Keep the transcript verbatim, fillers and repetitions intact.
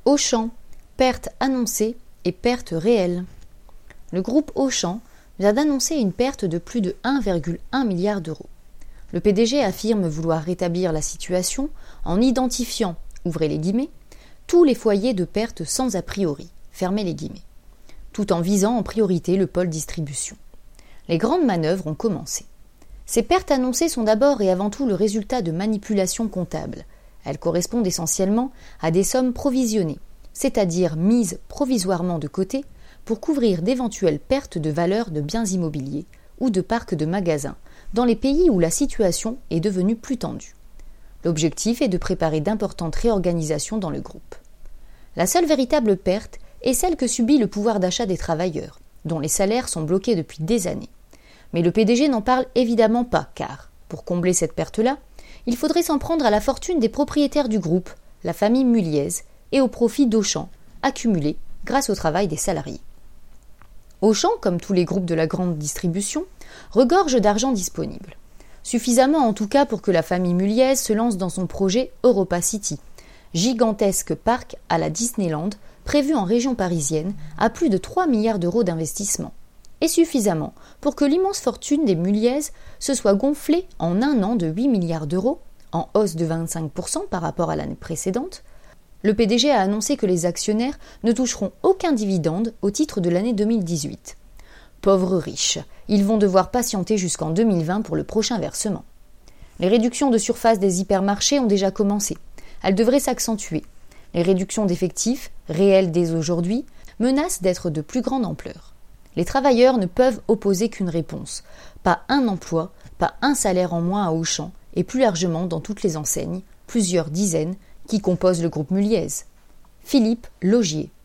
Auchan, perte annoncée et perte réelle. Le groupe Auchan vient d'annoncer une perte de plus de un virgule un milliard d'euros. Le P D G affirme vouloir rétablir la situation en identifiant, ouvrez les guillemets, tous les foyers de perte sans a priori, fermez les guillemets, tout en visant en priorité le pôle distribution. Les grandes manœuvres ont commencé. Ces pertes annoncées sont d'abord et avant tout le résultat de manipulations comptables. Elles correspondent essentiellement à des sommes provisionnées, c'est-à-dire mises provisoirement de côté pour couvrir d'éventuelles pertes de valeur de biens immobiliers ou de parcs de magasins dans les pays où la situation est devenue plus tendue. L'objectif est de préparer d'importantes réorganisations dans le groupe. La seule véritable perte est celle que subit le pouvoir d'achat des travailleurs, dont les salaires sont bloqués depuis des années. Mais le P D G n'en parle évidemment pas, car, pour combler cette perte-là, il faudrait s'en prendre à la fortune des propriétaires du groupe, la famille Muliez, et au profit d'Auchan, accumulé grâce au travail des salariés. Auchan, comme tous les groupes de la grande distribution, regorge d'argent disponible. Suffisamment en tout cas pour que la famille Muliez se lance dans son projet Europa City, gigantesque parc à la Disneyland, prévu en région parisienne à plus de trois milliards d'euros d'investissement, et suffisamment pour que l'immense fortune des Muliez se soit gonflée en un an de huit milliards d'euros, en hausse de vingt-cinq pour cent par rapport à l'année précédente. Le P D G a annoncé que les actionnaires ne toucheront aucun dividende au titre de l'année deux mille dix-huit. Pauvres riches, ils vont devoir patienter jusqu'en deux mille vingt pour le prochain versement. Les réductions de surface des hypermarchés ont déjà commencé. Elles devraient s'accentuer. Les réductions d'effectifs, réelles dès aujourd'hui, menacent d'être de plus grande ampleur. Les travailleurs ne peuvent opposer qu'une réponse. Pas un emploi, pas un salaire en moins à Auchan, et plus largement dans toutes les enseignes, plusieurs dizaines, qui composent le groupe Muliez. Philippe Laugier.